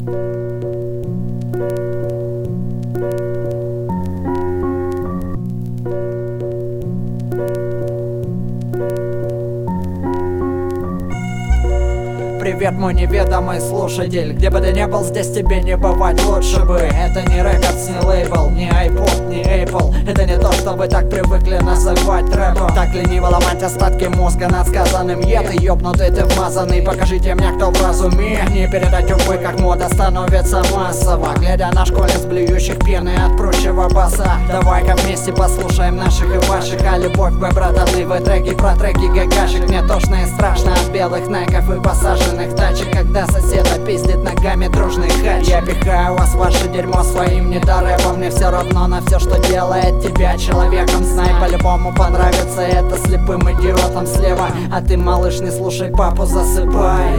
Привет, мой неведомый слушатель. Где бы ты ни был, здесь тебе не бывать лучше бы. Это не рекордс, не лейбл, не iPod, не Apple. Это не то, что вы так привыкли называть рэпом. Так лениво ломать остатки мозга над сказанным. Ты ёбнутый, ты вмазанный. Покажите мне, кто в разуме. Не передать, увы, как мода становится массово. Глядя на школьниц, блюющих пены от прочего баса. Давай-ка вместе послушаем наших и ваших. А любовь, вы, братаны, вы треки про треки гагашек. Мне тошно и страшно от белых найков и посаженных тачек, когда соседа пиздит ногами дружный хач. Я пихаю вас в ваше дерьмо своим недорэпом. Мне все равно на все, что делает тебя человеком. Знай, по-любому понравится это слепым идиотом слева. А ты, малыш, не слушай папу, засыпай.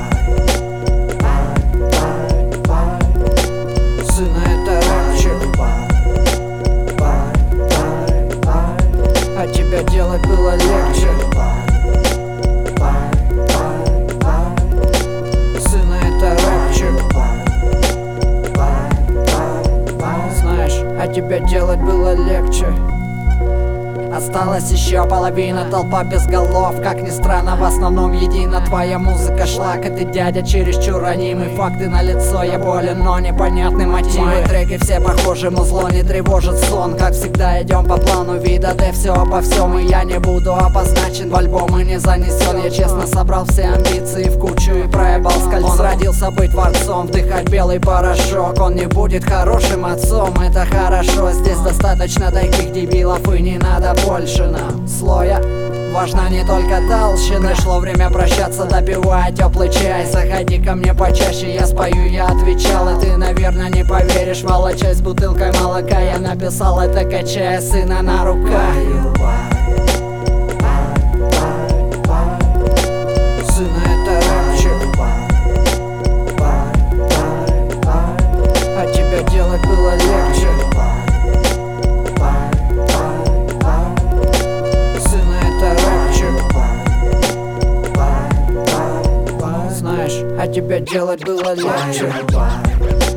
Сына, это рэпчик. А тебя делать было легче. А тебя делать было легче. Осталась еще половина, толпа без голов. Как ни странно, в основном едина твоя музыка шлак. И ты, дядя, чересчур ранимый. Факты на лицо, я болен, но непонятны мотивы. Мои треки все похожи, музло не тревожит сон. Как всегда идем по плану, вида ты все обо всем. И я не буду обозначен, в альбомы не занесен. Я честно собрал все амбиции в кучу и проебал скользом. Он родился быть творцом, вдыхать белый порошок. Он не будет хорошим отцом, это хорошо. Здесь достаточно таких дебилов и не надо больше нам слоя. Важна не только толщина. Пришло время прощаться, допивай теплый чай. Заходи ко мне почаще, я спою, я отвечал. И ты, наверное, не поверишь, волочась с бутылкой молока. Я написал это, качая сына на руках. Сына, это рэпчик. А тебя делать было легче. А тебя делать было легче.